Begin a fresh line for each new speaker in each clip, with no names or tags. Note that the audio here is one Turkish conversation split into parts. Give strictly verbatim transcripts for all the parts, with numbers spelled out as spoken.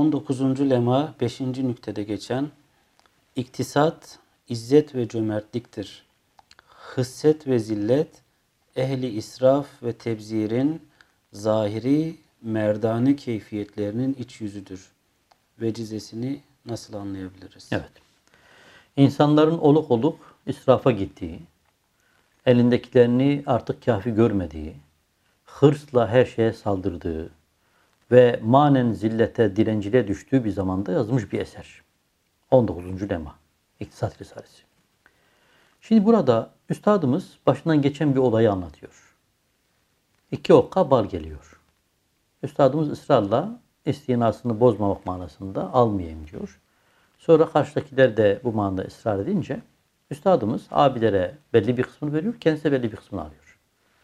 on dokuzuncu lema beşinci nüktede geçen iktisat, izzet ve cömertliktir. Hısset ve zillet, ehli israf ve tebzirin zahiri, merdane keyfiyetlerinin iç yüzüdür. Vecizesini nasıl anlayabiliriz?
Evet. İnsanların oluk oluk israfa gittiği, elindekilerini artık kafi görmediği, hırsla her şeye saldırdığı ve manen zillete, direnciliğe düştüğü bir zamanda yazılmış bir eser. on dokuzuncu lema. İktisat Risalesi. Şimdi burada üstadımız başından geçen bir olayı anlatıyor. İki okka bal geliyor. Üstadımız ısrarla istinasını bozmamak manasında almayayım diyor. Sonra karşıdakiler de bu manada ısrar edince üstadımız abilere belli bir kısmını veriyor, kendisi de belli bir kısmını alıyor.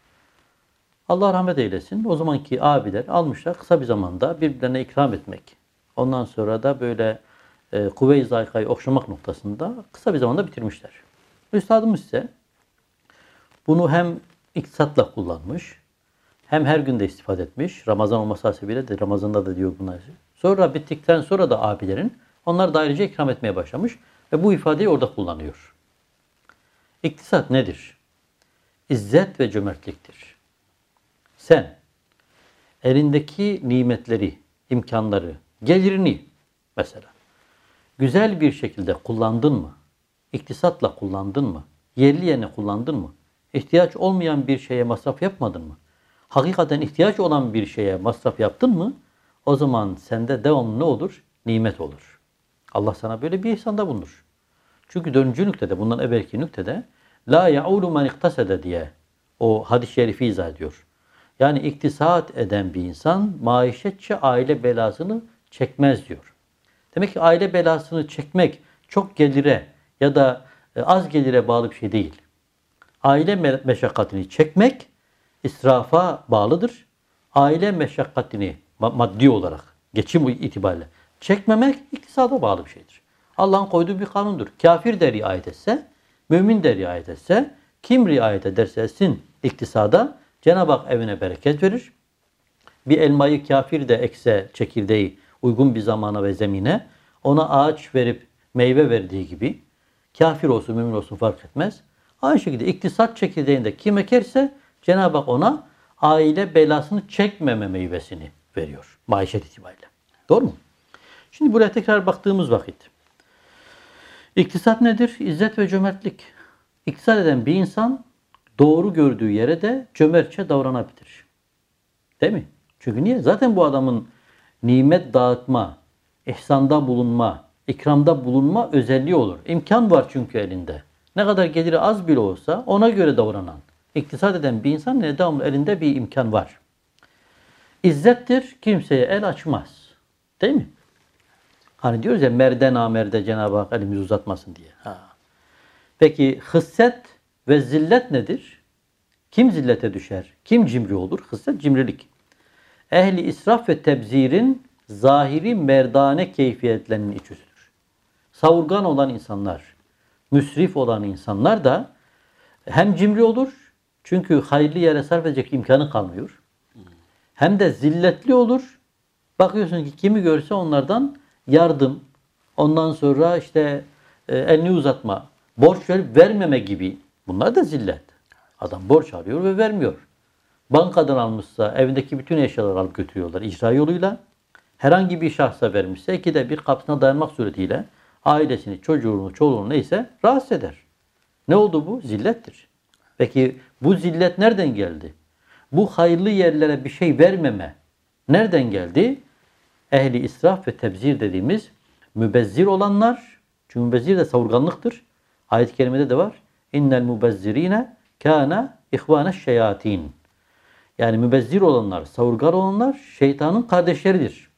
Allah rahmet eylesin. O zamanki abiler almışlar kısa bir zamanda birbirlerine ikram etmek. Ondan sonra da böyle e, kuvve-i zayikayı okşamak noktasında kısa bir zamanda bitirmişler. Üstadımız ise bunu hem iktisatla kullanmış, hem her günde istifade etmiş. Ramazan olması hasebiyle de Ramazan'da da diyor bunlar. Sonra bittikten sonra da abilerin onlar da ayrıca ikram etmeye başlamış ve bu ifadeyi orada kullanıyor. İktisat nedir? İzzet ve cömertliktir. Sen elindeki nimetleri, imkanları, gelirini mesela güzel bir şekilde kullandın mı? İktisatla kullandın mı? Yerli yerine kullandın mı? İhtiyaç olmayan bir şeye masraf yapmadın mı? Hakikaten ihtiyaç olan bir şeye masraf yaptın mı? O zaman sende devamlı ne olur? Nimet olur. Allah sana böyle bir ihsanda bulunur. Çünkü dördüncü nüktede, bundan evvelki nüktede la ya'ulu men iktasede diye o hadis-i şerifi izah ediyor. Yani iktisat eden bir insan maişetçe aile belasını çekmez diyor. Demek ki aile belasını çekmek çok gelire ya da az gelire bağlı bir şey değil. Aile meşakkatini çekmek israfa bağlıdır. Aile meşakkatini maddi olarak, geçim itibariyle çekmemek iktisada bağlı bir şeydir. Allah'ın koyduğu bir kanundur. Kafir de riayet etse, mümin de riayet etse, kim riayet ederse etsin iktisada Cenab-ı Hak evine bereket verir. Bir elmayı kafir de ekse çekirdeği uygun bir zamana ve zemine ona ağaç verip meyve verdiği gibi kafir olsun mümin olsun fark etmez. Aynı şekilde iktisat çekirdeğinde kim ekerse Cenab-ı Hak ona aile belasını çekmeme meyvesini veriyor. Maişet itibariyle. Doğru mu? Şimdi buraya tekrar baktığımız vakit. İktisat nedir? İzzet ve cömertlik. İktisat eden bir insan doğru gördüğü yere de cömertçe davranabilir. Değil mi? Çünkü niye? Zaten bu adamın nimet dağıtma, ihsanda bulunma, ikramda bulunma özelliği olur. İmkan var çünkü elinde. Ne kadar geliri az bile olsa ona göre davranan, iktisat eden bir insan ne devamlı elinde bir imkan var. İzzettir, kimseye el açmaz. Değil mi? Hani diyoruz ya merde namerde Cenab-ı Hak elimizi uzatmasın diye. Ha. Peki hısset ve zillet nedir? Kim zillete düşer? Kim cimri olur? Hısset cimrilik. Ehli israf ve tebzirin zahiri merdane keyfiyetlerinin iç yüzüdür. Savurgan olan insanlar, müsrif olan insanlar da hem cimri olur, çünkü hayırlı yere sarf edecek imkanı kalmıyor. Hem de zilletli olur. Bakıyorsun ki kimi görse onlardan yardım, ondan sonra işte e, elini uzatma, borç verip vermeme gibi. Bunlar da zillet. Adam borç alıyor ve vermiyor. Bankadan almışsa evindeki bütün eşyaları alıp götürüyorlar icra yoluyla. Herhangi bir şahsa vermişse ikide bir kapısına dayanmak suretiyle ailesini, çocuğunu, çoluğunu neyse rahatsız eder. Ne oldu bu? Zillettir. Peki bu zillet nereden geldi? Bu hayırlı yerlere bir şey vermeme nereden geldi? Ehli israf ve tebzir dediğimiz mübezzir olanlar, çünkü mübezzir de savurganlıktır. Ayet-i kerimede de var. İnnel mubezzirine kâne ihvâne şeyatin. Yani mübezzir olanlar, savurgan olanlar şeytanın kardeşleridir.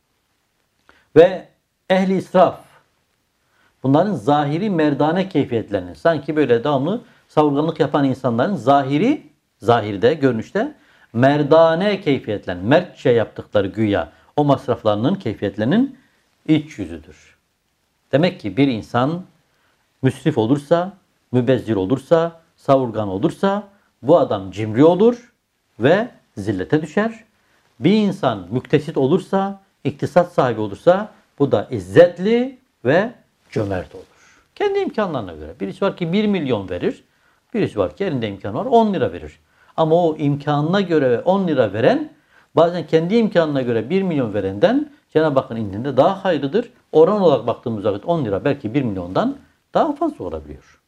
Ve ehli israf, bunların zahiri merdane keyfiyetlerinin, sanki böyle devamlı savurganlık yapan insanların zahiri, zahirde, görünüşte merdane keyfiyetlerinin, mertçe yaptıkları güya o masraflarının, keyfiyetlerinin iç yüzüdür. Demek ki bir insan müsrif olursa, mübezzir olursa, savurgan olursa bu adam cimri olur ve zillete düşer. Bir insan müktesit olursa, iktisat sahibi olursa Bu da izzetli ve cömert olur. Kendi imkanlarına göre. Birisi var ki bir milyon verir. Birisi var ki elinde imkan var on lira verir. Ama o imkanına göre on lira veren bazen kendi imkanına göre bir milyon verenden Cenab-ı Hakk'ın indinde daha hayırlıdır. Oran olarak baktığımız vakit on lira belki bir milyondan daha fazla olabiliyor.